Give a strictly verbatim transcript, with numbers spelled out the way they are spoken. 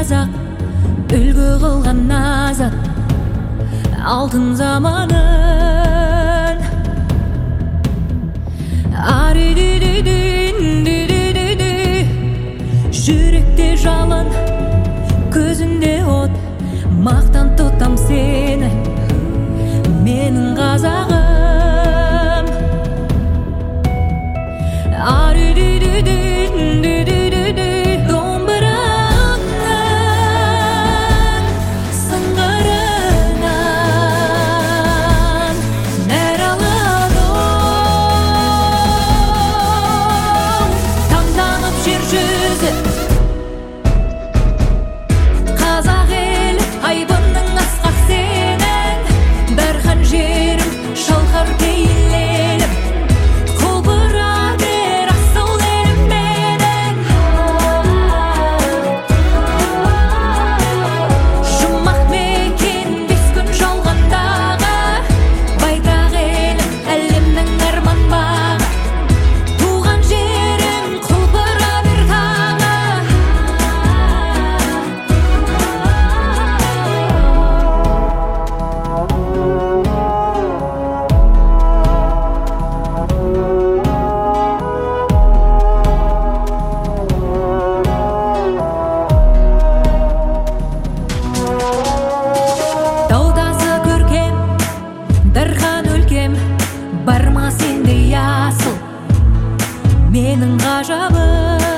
қазақ үлгі қылған азат алтын заманын. Ари-ди-ди-ди-ди-ди-ди-ди, жүректе жалын, көзінде от, мақтан тұтам сені, менің қазағым. Ари-ди-ди-ди-ди-ди-ди, домбыраның сыңғырынан нәр алады оу. Таңданып жер жүзі, қазақ елі айбынның асқақ сенің, дархан жерім шалқар пейілленіп, құлпыра бер асыл елім менің. Жұмақ мекен бес күн жалғандағы, байтақ елім әлемнің арман бағы, туған жерің құлпыра бер тағы. Таудасы көркем, дархан өлкем, бар ма сендей асыл менің ғажабым.